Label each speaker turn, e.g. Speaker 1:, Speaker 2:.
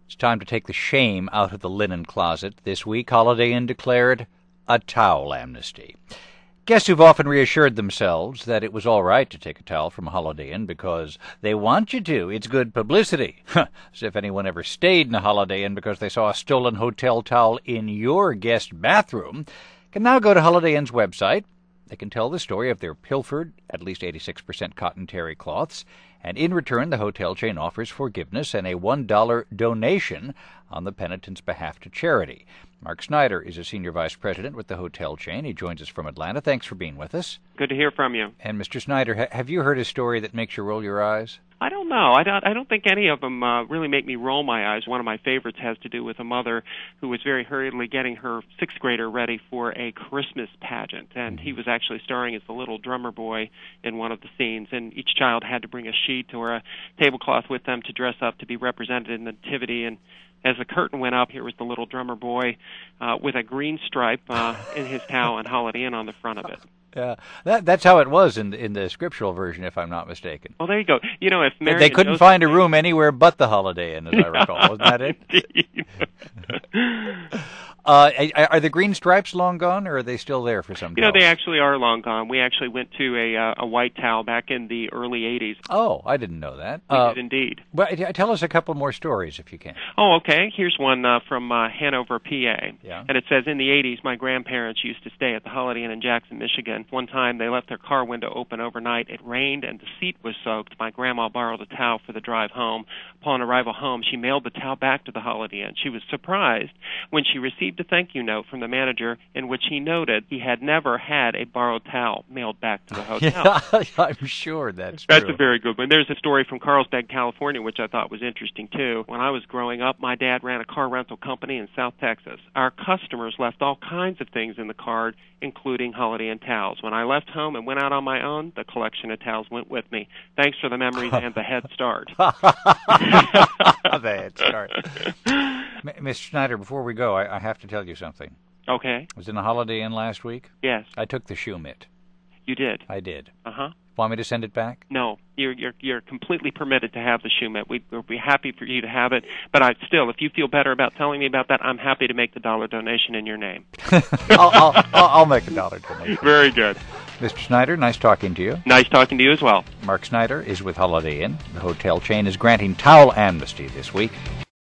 Speaker 1: It's time to take the shame out of the linen closet. This week, Holiday Inn declared a towel amnesty. Guests who've often reassured themselves that it was all right to take a towel from a Holiday Inn because they want you to. It's good publicity. As if anyone ever stayed in a Holiday Inn because they saw a stolen hotel towel in your guest bathroom can now go to Holiday Inn's website. They can tell the story of their pilfered, at least 86% cotton terry cloths, and in return the hotel chain offers forgiveness and a $1 donation on the penitent's behalf to charity. Mark Snyder is a senior vice president with the hotel chain. He joins us from Atlanta. Thanks for being with us.
Speaker 2: Good to hear from you.
Speaker 1: And Mr. Snyder, have you heard a story that makes you roll your eyes?
Speaker 2: I don't know. I don't think any of them really make me roll my eyes. One of my favorites has to do with a mother who was very hurriedly getting her sixth grader ready for a Christmas pageant, and he was actually starring as the little drummer boy in one of the scenes, and each child had to bring a sheet or a tablecloth with them to dress up to be represented in the nativity. And as the curtain went up, here was the little drummer boy with a green stripe in his towel and Holiday Inn on the front of it.
Speaker 1: Yeah, that's how it was in the scriptural version, if I'm not mistaken.
Speaker 2: Well, there you go. You know, if Mary
Speaker 1: they couldn't find a room anywhere but the Holiday Inn, as I recall, wasn't that it? Are the green stripes long gone, or are they still there for some time?
Speaker 2: You know, they actually are long gone. We actually went to a white towel back in the early 80s.
Speaker 1: Oh, I didn't know that.
Speaker 2: We did indeed.
Speaker 1: Well, tell us a couple more stories, if you can.
Speaker 2: Oh, okay. Here's one from Hanover, PA.
Speaker 1: Yeah.
Speaker 2: And it says, in the 80s, my grandparents used to stay at the Holiday Inn in Jackson, Michigan. One time, they left their car window open overnight. It rained, and the seat was soaked. My grandma borrowed a towel for the drive home. Upon arrival home, she mailed the towel back to the Holiday Inn. She was surprised when she received a thank you note from the manager in which he noted he had never had a borrowed towel mailed back to the hotel.
Speaker 1: Yeah, I'm sure that's
Speaker 2: true. That's
Speaker 1: a
Speaker 2: very good one. There's a story from Carlsbad, California, which I thought was interesting, too. When I was growing up, my dad ran a car rental company in South Texas. Our customers left all kinds of things in the card, including Holiday Inn towels. When I left home and went out on my own, the collection of towels went with me. Thanks for the memories and the head start.
Speaker 1: The head start. Mr. Schneider, before we go, I have to tell you something.
Speaker 2: Okay.
Speaker 1: I was in a Holiday Inn last week.
Speaker 2: Yes.
Speaker 1: I took the shoe mitt.
Speaker 2: You did?
Speaker 1: I did.
Speaker 2: Uh-huh.
Speaker 1: Want me to send it back?
Speaker 2: No, you're completely permitted to have the shoe mitt. We'll be happy for you to have it. But if you feel better about telling me about that, I'm happy to make the $1 donation in your name.
Speaker 1: I'll make a $1 donation.
Speaker 2: Very good.
Speaker 1: Mr. Snyder, nice talking to you.
Speaker 2: Nice talking to you as well.
Speaker 1: Mark Snyder is with Holiday Inn. The hotel chain is granting towel amnesty this week.